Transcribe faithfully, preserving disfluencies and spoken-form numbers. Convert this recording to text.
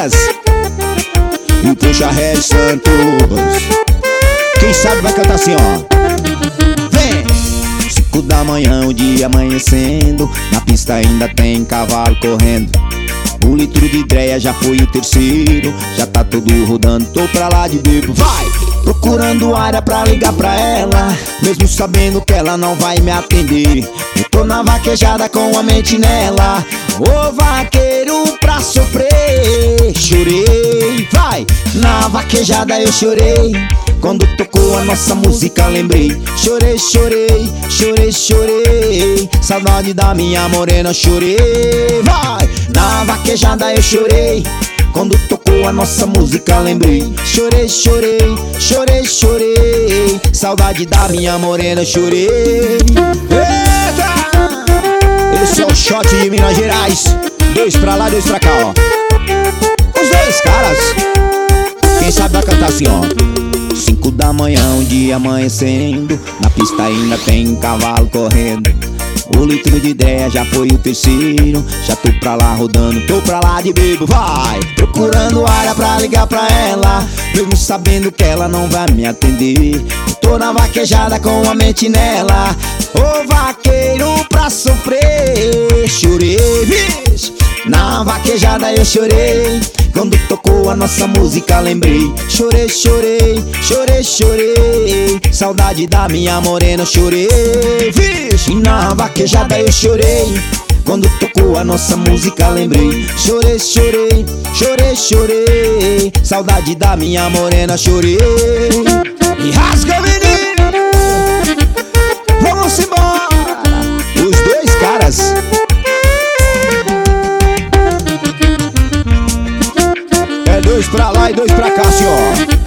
caras e o Puxa Regis Santos. Quem sabe vai cantar assim, ó. Vem! Cinco da manhã, o dia amanhecendo, na pista ainda tem cavalo correndo. Um litro de dreia já foi o terceiro, já tá tudo rodando, tô pra lá de bebo. Vai! Procurando área pra ligar pra ela, mesmo sabendo que ela não vai me atender. Eu tô na vaquejada com a mente nela, ô vaqueiro pra sofrer. Chorei, vai! Na vaquejada eu chorei, quando tocou a nossa música lembrei. Chorei, chorei, chorei, chorei, saudade da minha morena, chorei. Vai! Na vaquejada eu chorei, quando tocou a nossa música lembrei. Chorei, chorei, chorei, chorei, saudade da minha morena, chorei. Eita! Esse é o shot de Minas Gerais. Dois pra lá, dois pra cá, ó. Os dois caras. Quem sabe vai cantar assim, ó. Cinco da manhã, um dia amanhecendo, na pista ainda tem cavalo correndo. O litro de ideia já foi o terceiro, já tô pra lá rodando, tô pra lá de bebo. Vai! Procurando área pra ligar pra ela, mesmo sabendo que ela não vai me atender. Eu tô na vaquejada com a mente nela, ô vaqueiro pra sofrer. Chorei, bicho! Na vaquejada eu chorei, quando tocou a nossa música lembrei. Chorei, chorei, chorei, chorei, saudade da minha morena, chorei. Vixe, na vaquejada eu chorei, quando tocou a nossa música lembrei. Chorei, chorei, chorei, chorei, saudade da minha morena, chorei. E rasga, menino, vamos embora. Os dois caras. É dois pra lá e dois pra cá, senhor.